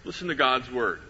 Listen to God's Word.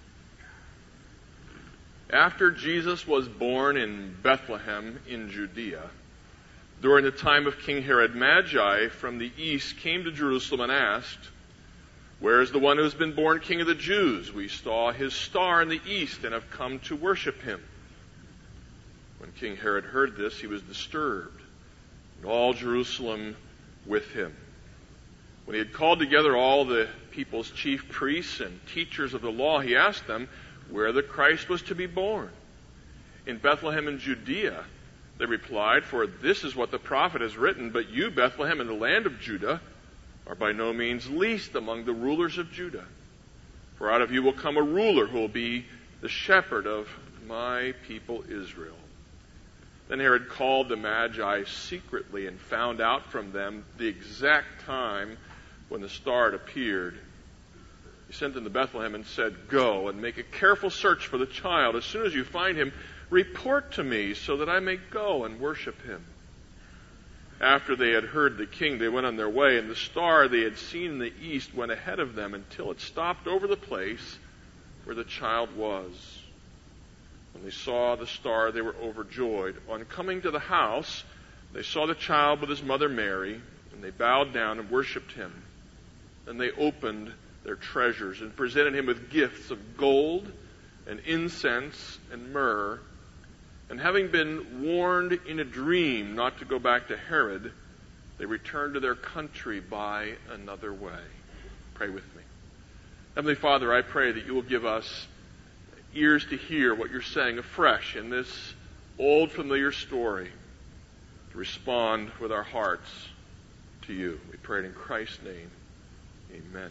After Jesus was born in Bethlehem in Judea, during the time of King Herod, Magi from the east came to Jerusalem and asked, "Where is the one who has been born King of the Jews? We saw his star in the east and have come to worship him." When King Herod heard this, he was disturbed, and all Jerusalem with him. When he had called together all the people's chief priests and teachers of the law, he asked them where the Christ was to be born. "In Bethlehem in Judea," they replied, "for this is what the prophet has written, but you, Bethlehem, in the land of Judah, are by no means least among the rulers of Judah. For out of you will come a ruler who will be the shepherd of my people Israel." Then Herod called the Magi secretly and found out from them the exact time when the star had appeared. He sent them to Bethlehem and said, "Go and make a careful search for the child. As soon as you find him, report to me so that I may go and worship him." After they had heard the king, they went on their way, and the star they had seen in the east went ahead of them until it stopped over the place where the child was. When they saw the star, they were overjoyed. On coming to the house, they saw the child with his mother Mary, and they bowed down and worshipped him. Then they opened their treasures and presented him with gifts of gold and incense and myrrh. And having been warned in a dream not to go back to Herod, they returned to their country by another way. Pray with me. Heavenly Father, I pray that you will give us ears to hear what you're saying afresh in this old familiar story, to respond with our hearts to you. We pray it in Christ's name. Amen.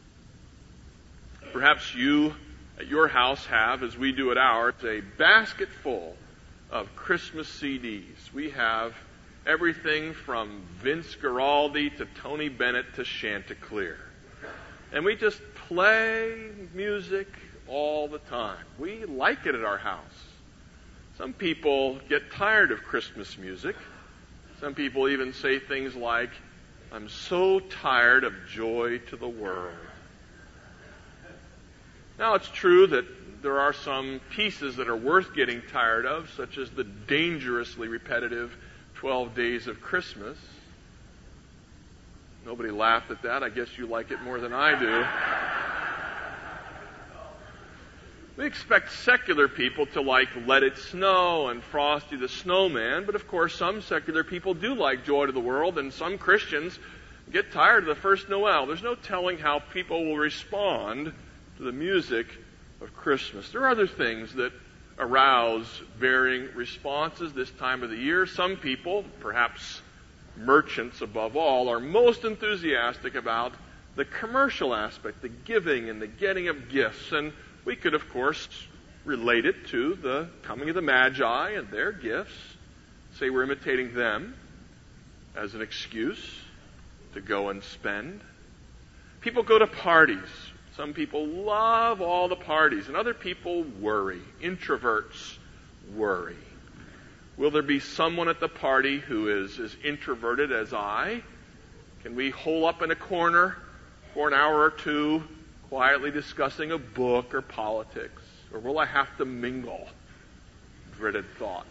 Perhaps you at your house have, as we do at ours, a basket full of Christmas CDs. We have everything from Vince Guaraldi to Tony Bennett to Chanticleer. And we just play music all the time. We like it at our house. Some people get tired of Christmas music. Some people even say things like, "I'm so tired of Joy to the World." Now, it's true that there are some pieces that are worth getting tired of, such as the dangerously repetitive 12 Days of Christmas. Nobody laughed at that. I guess you like it more than I do. We expect secular people to like Let It Snow and Frosty the Snowman, but of course some secular people do like Joy to the World, and some Christians get tired of the first Noel. There's no telling how people will respond to the music of Christmas. There are other things that arouse varying responses this time of the year. Some people, perhaps merchants above all, are most enthusiastic about the commercial aspect, the giving and the getting of gifts. And we could, of course, relate it to the coming of the Magi and their gifts. Say we're imitating them as an excuse to go and spend. People go to parties. Some people love all the parties, and other people worry. Introverts worry. Will there be someone at the party who is as introverted as I? Can we hole up in a corner for an hour or two, quietly discussing a book or politics? Or will I have to mingle? Dreaded thought.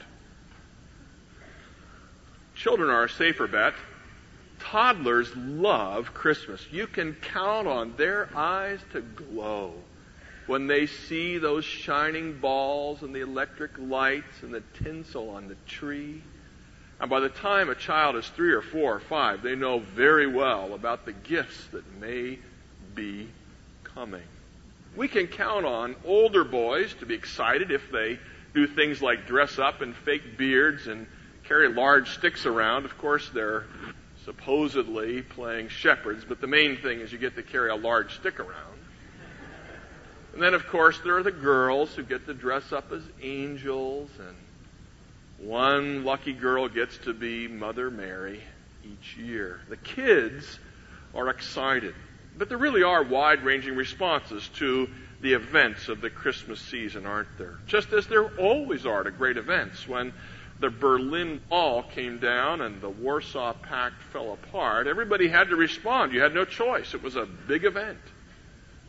Children are a safer bet. Toddlers love Christmas. You can count on their eyes to glow when they see those shining balls and the electric lights and the tinsel on the tree. And by the time a child is 3 or 4 or 5, they know very well about the gifts that may be coming. We can count on older boys to be excited if they do things like dress up in fake beards and carry large sticks around. Of course, they're supposedly playing shepherds, but the main thing is you get to carry a large stick around. And then, of course, there are the girls who get to dress up as angels, and one lucky girl gets to be Mother Mary each year. The kids are excited, but there really are wide-ranging responses to the events of the Christmas season, aren't there? Just as there always are to great events. When the Berlin Wall came down and the Warsaw Pact fell apart, everybody had to respond. You had no choice. It was a big event.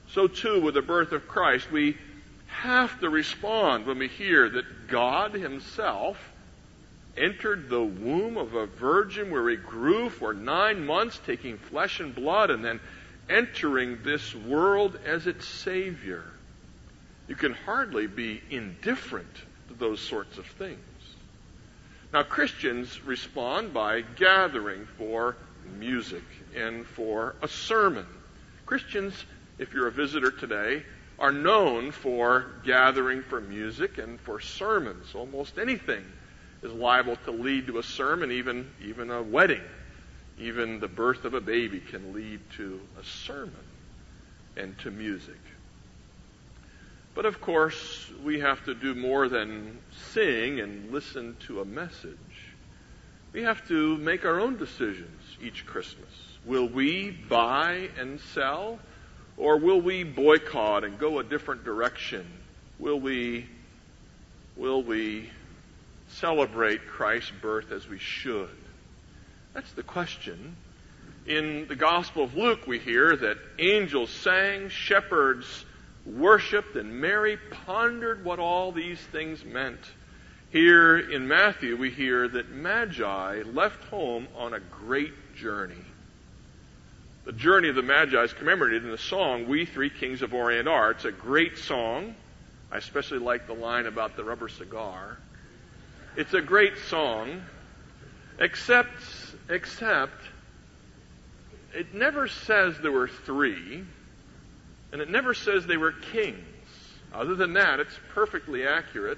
So too with the birth of Christ, we have to respond when we hear that God himself entered the womb of a virgin where he grew for 9 months, taking flesh and blood, and then entering this world as its Savior. You can hardly be indifferent to those sorts of things. Now, Christians respond by gathering for music and for a sermon. Christians, if you're a visitor today, are known for gathering for music and for sermons. Almost anything is liable to lead to a sermon, even a wedding. Even the birth of a baby can lead to a sermon and to music. But of course, we have to do more than sing and listen to a message. We have to make our own decisions each Christmas. Will we buy and sell, or will we boycott and go a different direction? Will we celebrate Christ's birth as we should? That's the question. In the Gospel of Luke, we hear that angels sang, shepherds worshipped, and Mary pondered what all these things meant. Here in Matthew, we hear that Magi left home on a great journey. The journey of the Magi is commemorated in the song, "We Three Kings of Orient Are." It's a great song. I especially like the line about the rubber cigar. It's a great song, except it never says there were three, and it never says they were kings. Other than that, it's perfectly accurate.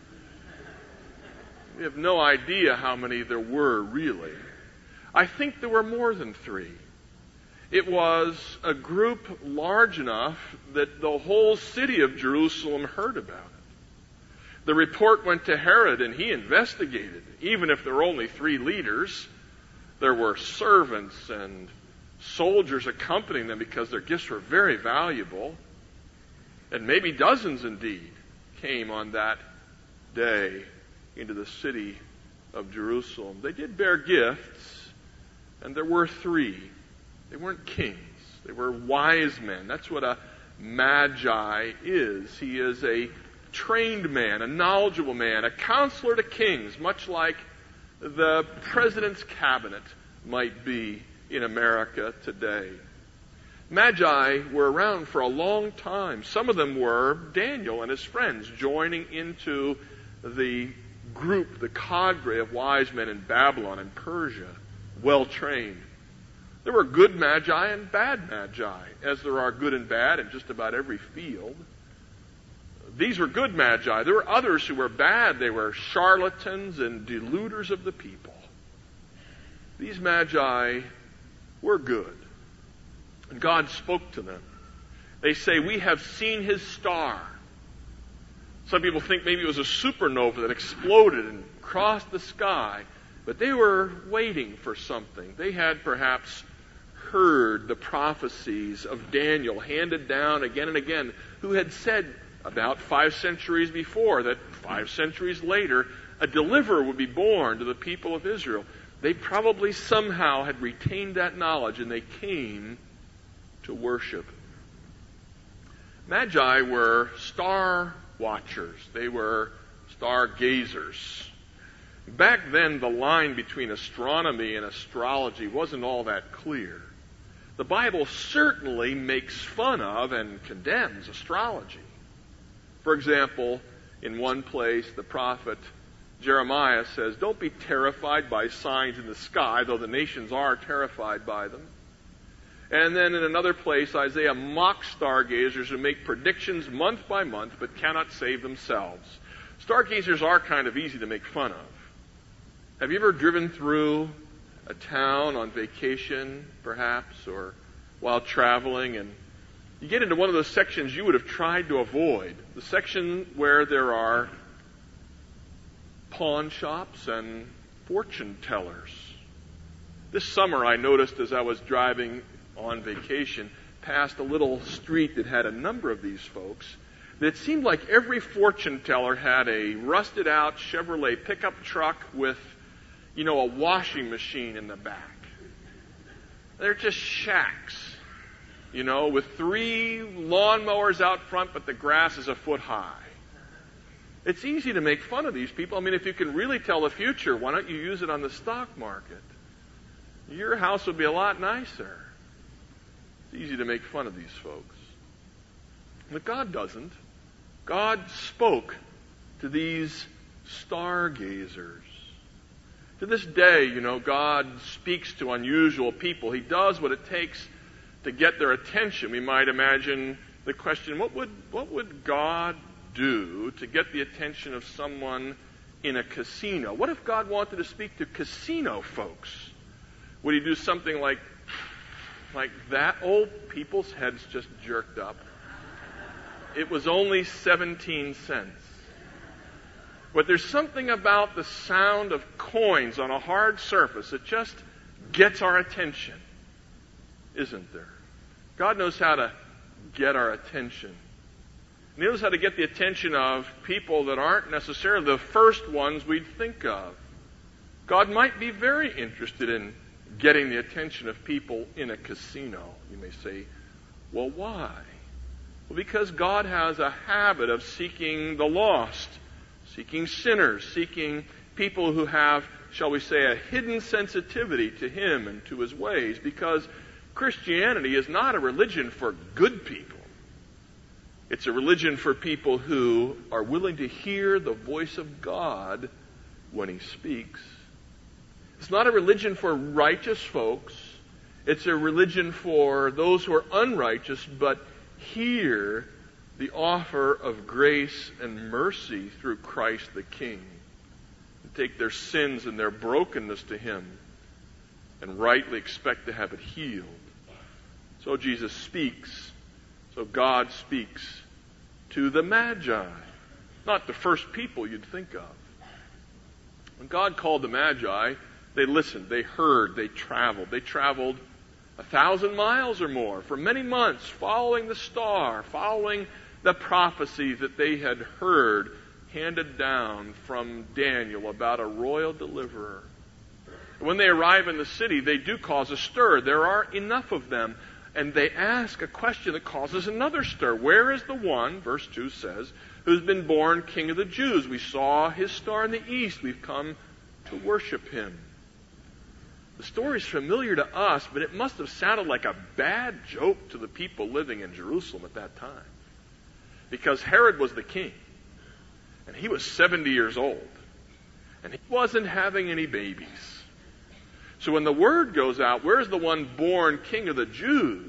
We have no idea how many there were, really. I think there were more than three. It was a group large enough that the whole city of Jerusalem heard about it. The report went to Herod, and he investigated. Even if there were only three leaders, there were servants and soldiers accompanying them because their gifts were very valuable. And maybe dozens indeed came on that day into the city of Jerusalem. They did bear gifts, and there were three. They weren't kings. They were wise men. That's what a magi is. He is a trained man, a knowledgeable man, a counselor to kings, much like the president's cabinet might be in America today. Magi were around for a long time. Some of them were Daniel and his friends joining into the group, the cadre of wise men in Babylon and Persia, well trained. There were good magi and bad magi, as there are good and bad in just about every field. These were good magi. There were others who were bad. They were charlatans and deluders of the people. These magi were good. And God spoke to them. They say, "We have seen his star." Some people think maybe it was a supernova that exploded and crossed the sky. But they were waiting for something. They had perhaps heard the prophecies of Daniel handed down again and again, who had said about 5 centuries before that 5 centuries later a deliverer would be born to the people of Israel. They probably somehow had retained that knowledge, and they came to worship. Magi were star watchers. They were stargazers. Back then, the line between astronomy and astrology wasn't all that clear. The Bible certainly makes fun of and condemns astrology. For example, in one place, the prophet Jeremiah says, "Don't be terrified by signs in the sky, though the nations are terrified by them." And then in another place, Isaiah mocks stargazers who make predictions month by month but cannot save themselves. Stargazers are kind of easy to make fun of. Have you ever driven through a town on vacation, perhaps, or while traveling, and you get into one of those sections you would have tried to avoid, the section where there are pawn shops and fortune tellers? This summer I noticed as I was driving on vacation past a little street that had a number of these folks, that it seemed like every fortune teller had a rusted out Chevrolet pickup truck with, a washing machine in the back. They're just shacks. with 3 lawnmowers out front, but the grass is a foot high. It's easy to make fun of these people. I mean, if you can really tell the future, why don't you use it on the stock market? Your house would be a lot nicer. It's easy to make fun of these folks. But God doesn't. God spoke to these stargazers. To this day, God speaks to unusual people. He does what it takes to get their attention. We might imagine the question, what would God do to get the attention of someone in a casino? What if God wanted to speak to casino folks? Would he do something like that? Old people's heads just jerked up. It was only 17 cents. But there's something about the sound of coins on a hard surface that just gets our attention, isn't there? God knows how to get our attention. He knows how to get the attention of people that aren't necessarily the first ones we'd think of. God might be very interested in getting the attention of people in a casino. You may say, well, why? Well, because God has a habit of seeking the lost, seeking sinners, seeking people who have, shall we say, a hidden sensitivity to Him and to His ways, because Christianity is not a religion for good people. It's a religion for people who are willing to hear the voice of God when He speaks. It's not a religion for righteous folks. It's a religion for those who are unrighteous, but hear the offer of grace and mercy through Christ the King. And take their sins and their brokenness to Him and rightly expect to have it healed. So Jesus speaks. So God speaks to the Magi, not the first people you'd think of. When God called the Magi, they listened, they heard, they traveled. They traveled 1,000 miles or more for many months, following the star, following the prophecies that they had heard handed down from Daniel about a royal deliverer. When they arrive in the city, they do cause a stir. There are enough of them. And they ask a question that causes another stir. Where is the one, verse 2 says, who's been born King of the Jews? We saw his star in the east. We've come to worship him. The story's familiar to us, but it must have sounded like a bad joke to the people living in Jerusalem at that time. Because Herod was the king. And he was 70 years old. And he wasn't having any babies. So when the word goes out, where's the one born King of the Jews?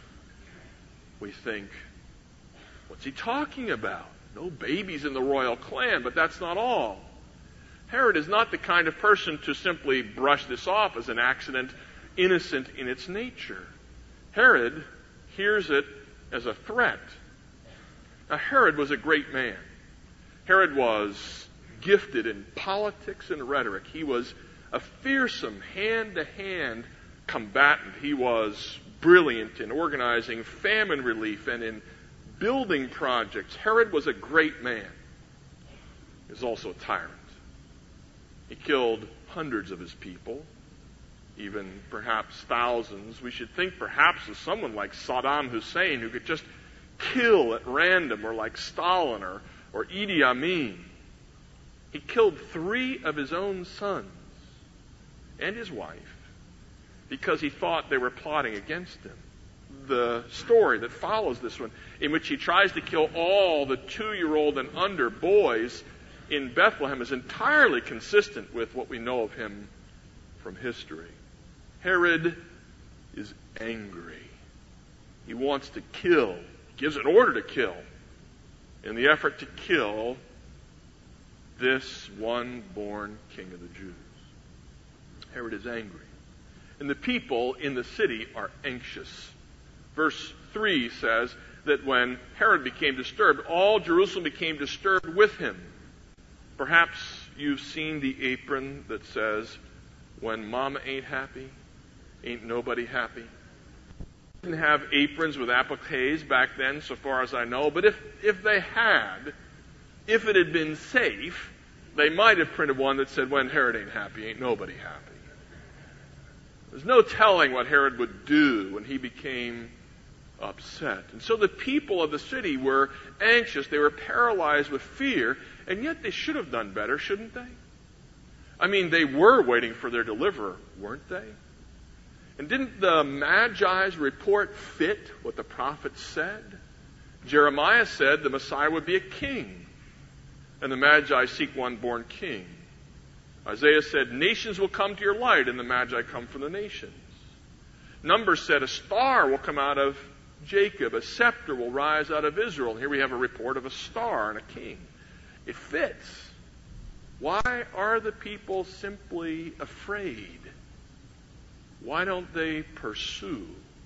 We think, what's he talking about? No babies in the royal clan, but that's not all. Herod is not the kind of person to simply brush this off as an accident, innocent in its nature. Herod hears it as a threat. Now, Herod was a great man. Herod was gifted in politics and rhetoric. He was a fearsome hand-to-hand combatant. He was brilliant in organizing famine relief and in building projects. Herod was a great man. He was also a tyrant. He killed hundreds of his people, even perhaps thousands. We should think perhaps of someone like Saddam Hussein who could just kill at random, or like Stalin or Idi Amin. He killed 3 of his own sons and his wife because he thought they were plotting against him. The story that follows this one, in which he tries to kill all the 2-year-old and under boys in Bethlehem, is entirely consistent with what we know of him from history. Herod is angry. He wants to kill. He gives an order to kill in the effort to kill this one born King of the Jews. Herod is angry. And the people in the city are anxious. Verse 3 says that when Herod became disturbed, all Jerusalem became disturbed with him. Perhaps you've seen the apron that says, when mama ain't happy, ain't nobody happy. They didn't have aprons with appliques back then, so far as I know, but if they had, if it had been safe, they might have printed one that said, when Herod ain't happy, ain't nobody happy. There's no telling what Herod would do when he became upset. And so the people of the city were anxious. They were paralyzed with fear, and yet they should have done better, shouldn't they? I mean, they were waiting for their deliverer, weren't they? And didn't the Magi's report fit what the prophets said? Jeremiah said the Messiah would be a king, and the Magi seek one born king. Isaiah said, nations will come to your light, and the Magi come from the nations. Numbers said, a star will come out of Jacob, a scepter will rise out of Israel. And here we have a report of a star and a king. It fits. Why are the people simply afraid? Why don't they pursue?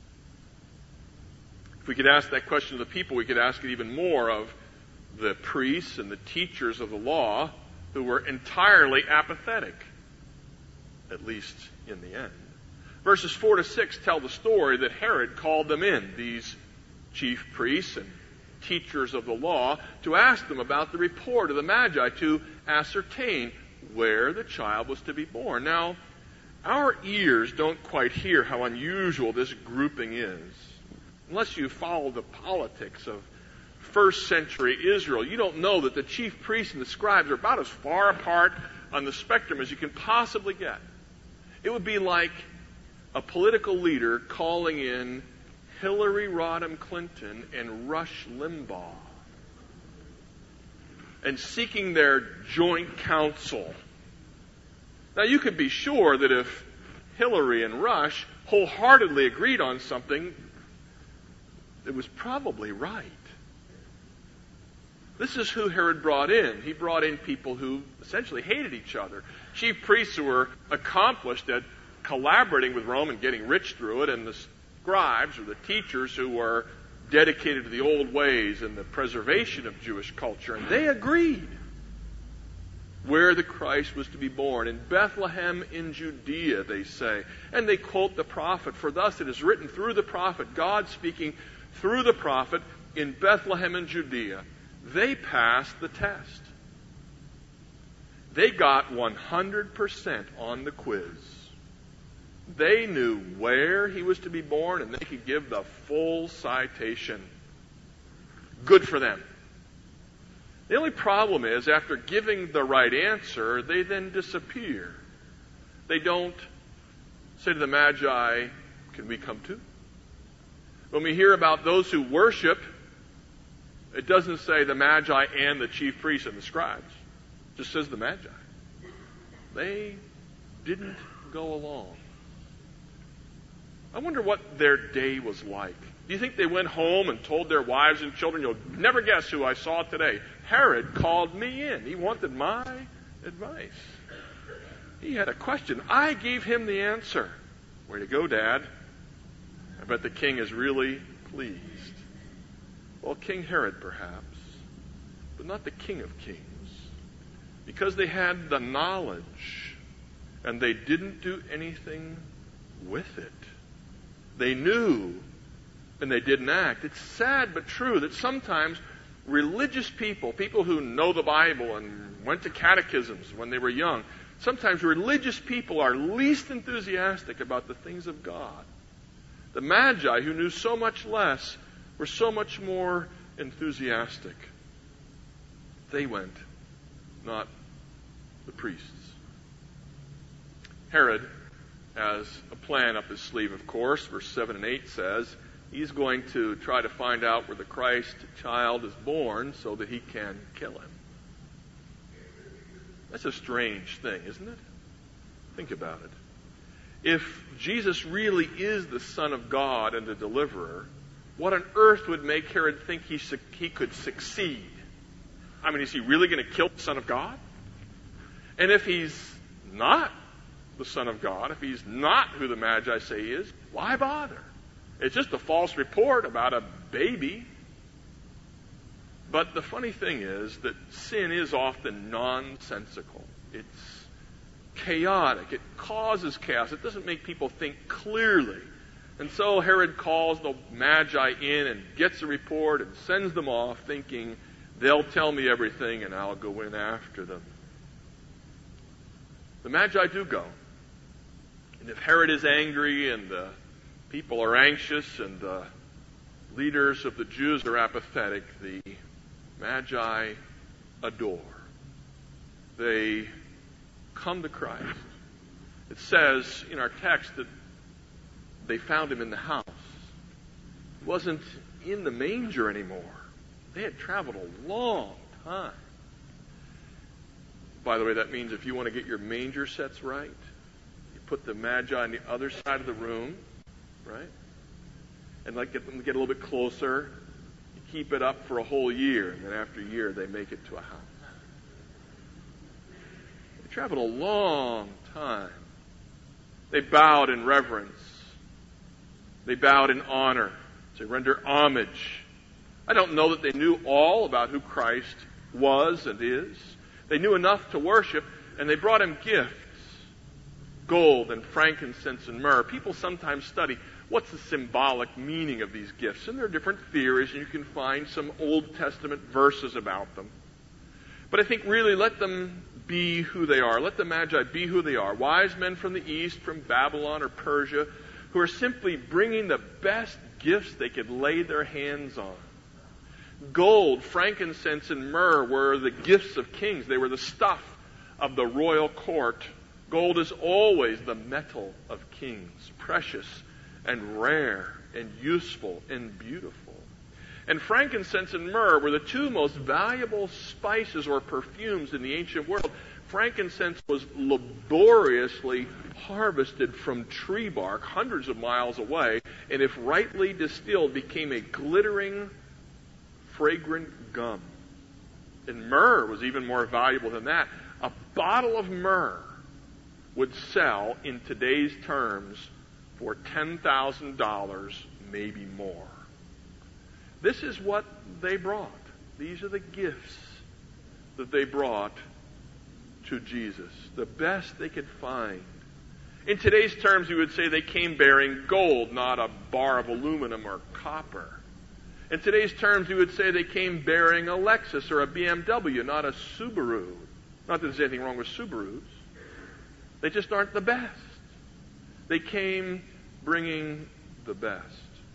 If we could ask that question of the people, we could ask it even more of the priests and the teachers of the law who were entirely apathetic, at least in the end. Verses 4 to 6 tell the story that Herod called them in, these chief priests and teachers of the law, to ask them about the report of the Magi, to ascertain where the child was to be born. Now, our ears don't quite hear how unusual this grouping is. Unless you follow the politics of first century Israel, you don't know that the chief priests and the scribes are about as far apart on the spectrum as you can possibly get. It would be like a political leader calling in Hillary Rodham Clinton and Rush Limbaugh and seeking their joint counsel. Now, you could be sure that if Hillary and Rush wholeheartedly agreed on something, it was probably right. This is who Herod brought in. He brought in people who essentially hated each other. Chief priests who were accomplished at collaborating with Rome and getting rich through it, and the scribes or the teachers who were dedicated to the old ways and the preservation of Jewish culture. And they agreed where the Christ was to be born. In Bethlehem in Judea, they say. And they quote the prophet, for thus it is written through the prophet, God speaking through the prophet, in Bethlehem in Judea. They passed the test. They got 100% on the quiz. They knew where he was to be born, and they could give the full citation. Good for them. The only problem is, after giving the right answer, they then disappear. They don't say to the Magi, can we come too? When we hear about those who worship, it doesn't say the Magi and the chief priests and the scribes. It just says the Magi. They didn't go along. I wonder what their day was like. Do you think they went home and told their wives and children, you'll never guess who I saw today? Herod called me in. He wanted my advice. He had a question. I gave him the answer. Way to go, Dad. I bet the king is really pleased. Well, King Herod, perhaps, but not the King of Kings. Because they had the knowledge, and they didn't do anything with it. They knew, and they didn't act. It's sad but true that sometimes religious people, people who know the Bible and went to catechisms when they were young, sometimes religious people are least enthusiastic about the things of God. The Magi, who knew so much less, were so much more enthusiastic. They went, not the priests. Herod has a plan up his sleeve, of course. Verse 7 and 8 says he's going to try to find out where the Christ child is born so that he can kill him. That's a strange thing, isn't it? Think about it. If Jesus really is the Son of God and the deliverer, what on earth would make Herod think he could succeed? I mean, is he really going to kill the Son of God? And if he's not the Son of God, if he's not who the Magi say he is, why bother? It's just a false report about a baby. But the funny thing is that sin is often nonsensical. It's chaotic. It causes chaos. It doesn't make people think clearly. And so Herod calls the Magi in and gets a report and sends them off thinking, they'll tell me everything and I'll go in after them. The Magi do go. And if Herod is angry and the people are anxious and the leaders of the Jews are apathetic. The Magi adore. They come to Christ. It says in our text that they found him in the house. He wasn't in the manger anymore. They had traveled a long time. By the way, that means if you want to get your manger sets right, you put the Magi on the other side of the room, right? And get them to get a little bit closer. You keep it up for a whole year, and then after a year, they make it to a house. They traveled a long time. They bowed in reverence. They bowed in honor. They render homage. I don't know that they knew all about who Christ was and is. They knew enough to worship, and they brought him gifts. Gold and frankincense and myrrh. People sometimes study what's the symbolic meaning of these gifts, and there are different theories, and you can find some Old Testament verses about them. But I think really let them be who they are. Let the Magi be who they are. Wise men from the east, from Babylon or Persia, who are simply bringing the best gifts they could lay their hands on. Gold, frankincense, and myrrh were the gifts of kings. They were the stuff of the royal court. Gold is always the metal of kings, precious and rare and useful and beautiful. And frankincense and myrrh were the two most valuable spices or perfumes in the ancient world. Frankincense was laboriously harvested from tree bark hundreds of miles away, and if rightly distilled, became a glittering, fragrant gum. And myrrh was even more valuable than that. A bottle of myrrh would sell in today's terms for $10,000, maybe more. This is what they brought. These are the gifts that they brought to Jesus. The best they could find. In today's terms, we would say they came bearing gold, not a bar of aluminum or copper. In today's terms, we would say they came bearing a Lexus or a BMW, not a Subaru. Not that there's anything wrong with Subarus. They just aren't the best. They came bringing the best.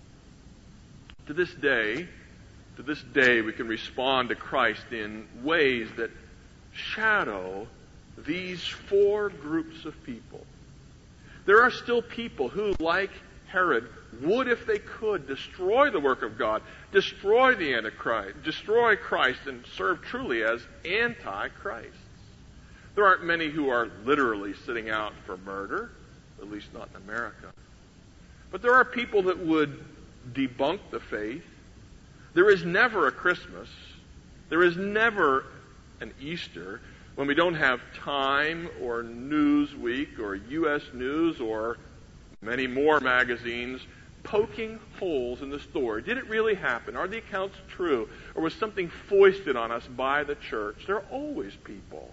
To this day, we can respond to Christ in ways that shadow these four groups of people. There are still people who, like Herod, would, if they could, destroy the work of God, destroy the Antichrist, destroy Christ, and serve truly as anti-Christs. There aren't many who are literally sitting out for murder, at least not in America. But there are people that would debunk the faith. There is never a Christmas. There is never an Easter when we don't have Time or Newsweek or U.S. News or many more magazines poking holes in the story. Did it really happen? Are the accounts true? Or was something foisted on us by the church? There are always people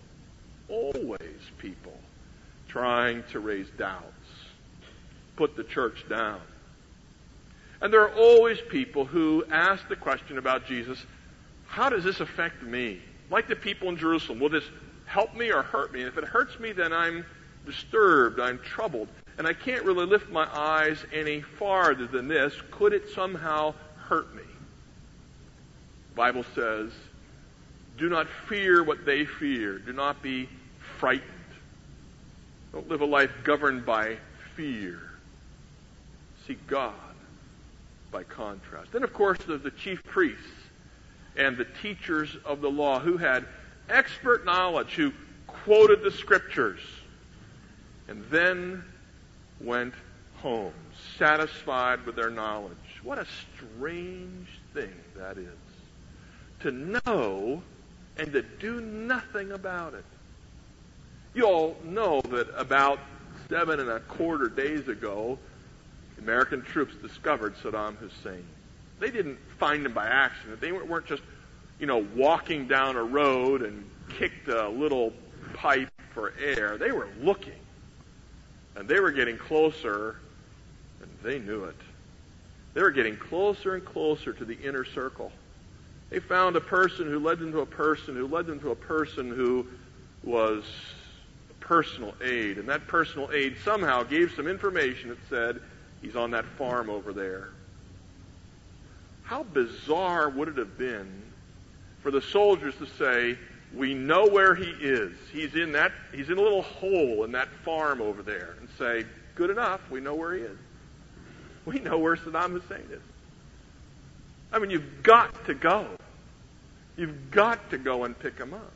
trying to raise doubts, put the church down. And there are always people who ask the question about Jesus, how does this affect me? Like the people in Jerusalem, will this help me or hurt me? And if it hurts me, then I'm disturbed, I'm troubled, and I can't really lift my eyes any farther than this. Could it somehow hurt me? The Bible says, do not fear what they fear. Do not be frightened. Don't live a life governed by fear. Seek God by contrast. Then, of course, there's the chief priests and the teachers of the law who had expert knowledge, who quoted the scriptures, and then went home, satisfied with their knowledge. What a strange thing that is. To know and to do nothing about it. You all know that about 7.25 days ago, American troops discovered Saddam Hussein. They didn't find him by accident. They weren't just, walking down a road and kicked a little pipe for air. They were looking. And they were getting closer, and they knew it. They were getting closer and closer to the inner circle. They found a person who led them to a person who led them to a person who was a personal aide. And that personal aide somehow gave some information that said, he's on that farm over there. How bizarre would it have been for the soldiers to say, we know where he is. He's in a little hole in that farm over there. And say, good enough, we know where he is. We know where Saddam Hussein is. I mean, you've got to go. You've got to go and pick him up.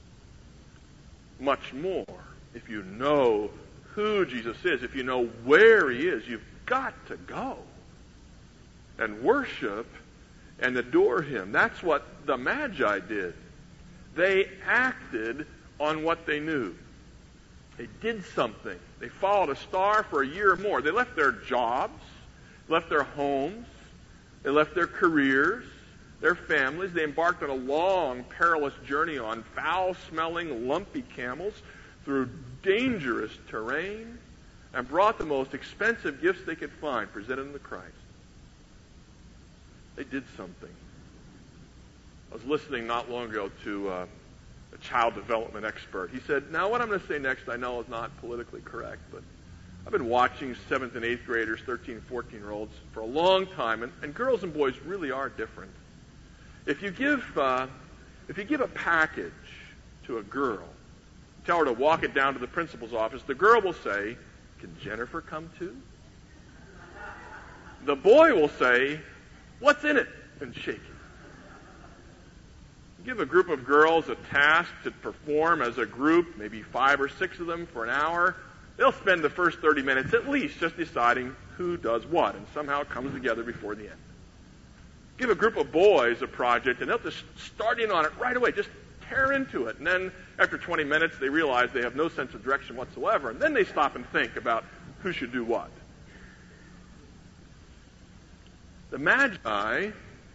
Much more, if you know who Jesus is, if you know where he is, you've got to go and worship and adore him. That's what the Magi did. They acted on what they knew. They did something. They followed a star for a year or more. They left their jobs, left their homes, they left their careers, their families. They embarked on a long, perilous journey on foul-smelling, lumpy camels through dangerous terrain and brought the most expensive gifts they could find, presented them to Christ. They did something. I was listening not long ago to a child development expert. He said, now what I'm going to say next I know is not politically correct, but I've been watching 7th and 8th graders, 13 and 14-year-olds for a long time, and girls and boys really are different. If you give a package to a girl, tell her to walk it down to the principal's office, the girl will say, can Jennifer come too? The boy will say, what's in it? And shake it. Give a group of girls a task to perform as a group, maybe 5 or 6 of them for an hour. They'll spend the first 30 minutes at least just deciding who does what, and somehow it comes together before the end. Give a group of boys a project, and they'll just start in on it right away, just tear into it. And then after 20 minutes, they realize they have no sense of direction whatsoever, and then they stop and think about who should do what. The Magi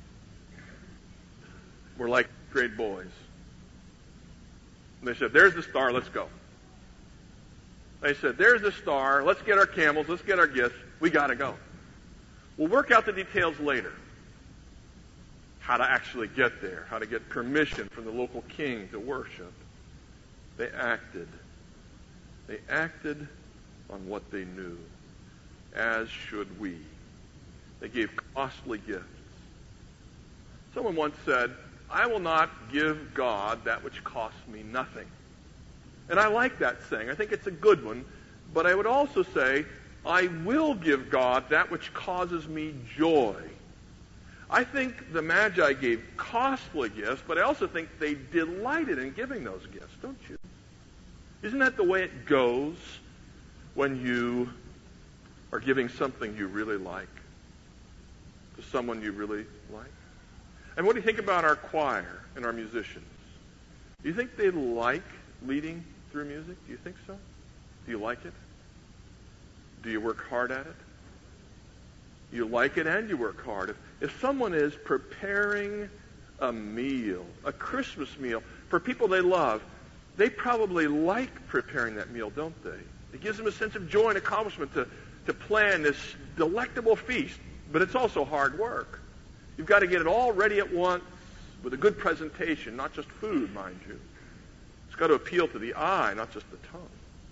were like grade boys. And they said, there's the star, let's go. They said, there's the star, let's get our camels, let's get our gifts, we got to go. We'll work out the details later. How to actually get there, how to get permission from the local king to worship. They acted. They acted on what they knew, as should we. They gave costly gifts. Someone once said, I will not give God that which costs me nothing. And I like that saying. I think it's a good one. But I would also say, I will give God that which causes me joy. I think the Magi gave costly gifts, but I also think they delighted in giving those gifts, don't you? Isn't that the way it goes when you are giving something you really like to someone you really like? And what do you think about our choir and our musicians? Do you think they like leading through music? Do you think so? Do you like it? Do you work hard at it? You like it and you work hard. If someone is preparing a meal, a Christmas meal, for people they love, they probably like preparing that meal, don't they? It gives them a sense of joy and accomplishment to plan this delectable feast. But it's also hard work. You've got to get it all ready at once with a good presentation, not just food, mind you. It's got to appeal to the eye, not just the tongue.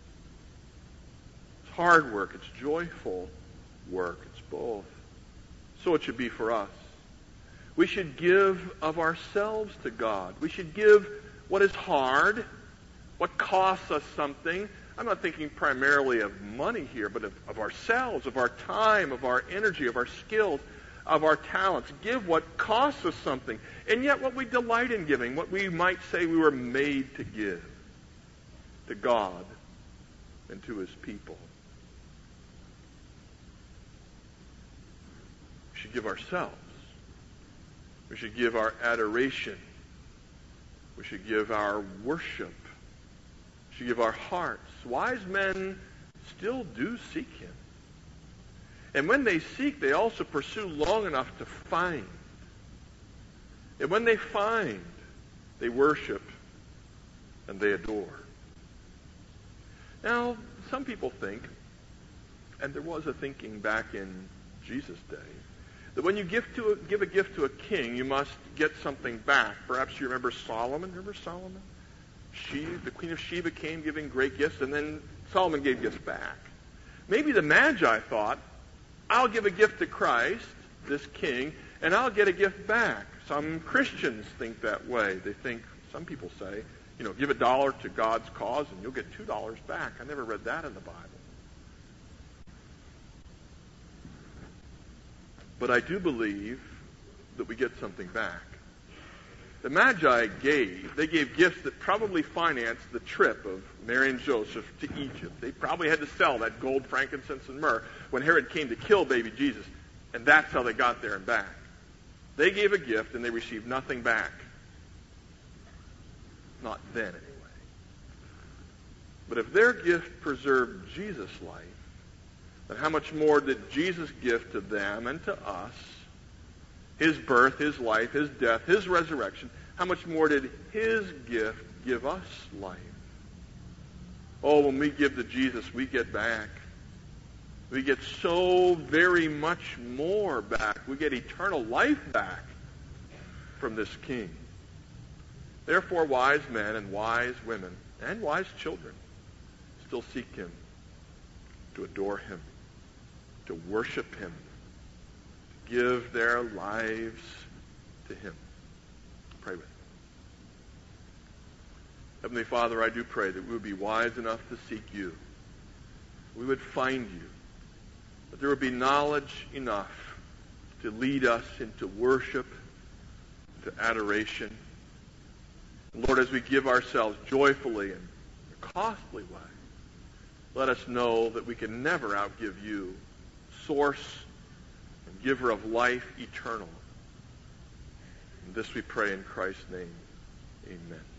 It's hard work. It's joyful work. It's both. So it should be for us. We should give of ourselves to God. We should give what is hard, what costs us something. I'm not thinking primarily of money here, but of ourselves, of our time, of our energy, of our skills, of our talents. Give what costs us something. And yet what we delight in giving, what we might say we were made to give to God and to his people. We should give ourselves. We should give our adoration. We should give our worship. We should give our hearts. Wise men still do seek him. And when they seek, they also pursue long enough to find. And when they find, they worship and they adore. Now, some people think, and there was a thinking back in Jesus' day, that when you give a gift to a king, you must get something back. Perhaps you remember Solomon. Remember Solomon? The Queen of Sheba came giving great gifts, and then Solomon gave gifts back. Maybe the Magi thought, I'll give a gift to Christ, this king, and I'll get a gift back. Some Christians think that way. Some people say, give $1 to God's cause and you'll get $2 back. I never read that in the Bible. But I do believe that we get something back. The Magi gave gifts that probably financed the trip of Mary and Joseph to Egypt. They probably had to sell that gold, frankincense, and myrrh when Herod came to kill baby Jesus, and that's how they got there and back. They gave a gift and they received nothing back. Not then, anyway. But if their gift preserved Jesus' life, then how much more did Jesus give to them and to us? His birth, His life, His death, His resurrection. How much more did His gift give us life? Oh, when we give to Jesus, we get back. We get so very much more back. We get eternal life back from this King. Therefore, wise men and wise women and wise children still seek Him, to adore Him, to worship Him, give their lives to Him. Pray with me. Heavenly Father, I do pray that we would be wise enough to seek You. We would find You. That there would be knowledge enough to lead us into worship, to adoration. Lord, as we give ourselves joyfully and in a costly way, let us know that we can never outgive You, source and giver of life eternal. And this we pray in Christ's name. Amen.